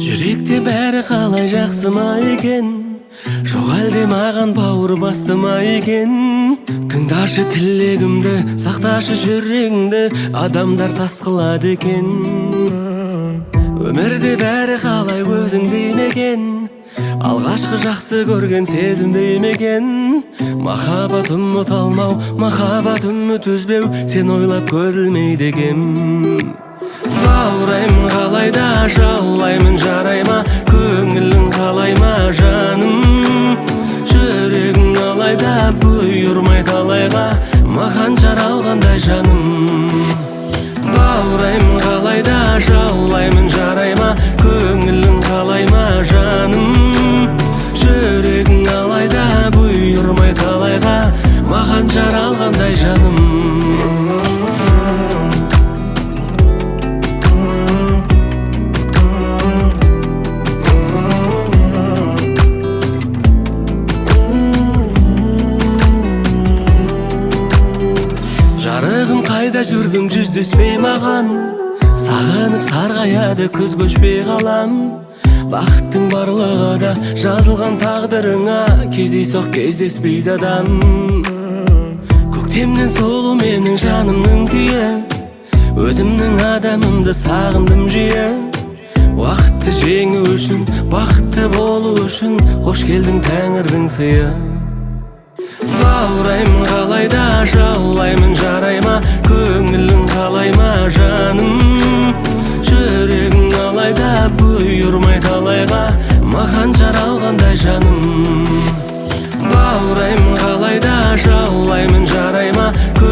Жүректе бәрі қалай жақсы ма екен, жоқ әлде маған бауыр басты ма екен. Тыңдашы тілегімді, сақташы жүрегіңді, адамдар тас қылады екен. Өмірде бәрі қалай өзіңдей мекен, алғашқы жақсы көрген сезімдей мекен. Махаббат ұмыт алмау, махаббат үміт үзбеу, сен ойлап көз ілмейді екем. Баураймын қалайда, жаулаймын жарай ма, көңілің қалай ма жаным. Жүрегің алайда, бұйырмай талайға, маған жаралғандай жаным. Баураймын қалайда, жаулаймын жарай ма, көңілің қалай ма жаным. Жүрегің алайда, бұйырмай талайға, маған жаралғандай жаным. Жарығым қайда жүрдің жүздеспей маған, сағынып сарғаяды күз көшпей қалам. Бақыттың барлығы да жазылған тағдырыңа, кездейсоқ кездеспейді адам. Көктемнен солу менің жанымның күйі, өзімнің адамымды сағындым жиі. Уақытты жеңу үшін, бақытты болу үшін, қош келдің тәңірдің сыйы. Баураймын қалайда, жаулаймын жарай ма, көңілің қалай ма жаным. Жүрегің алайда, бұйырмай талайға, маған жаралғандай жаным. Баураймын қалайда, жаулаймын жарай ма,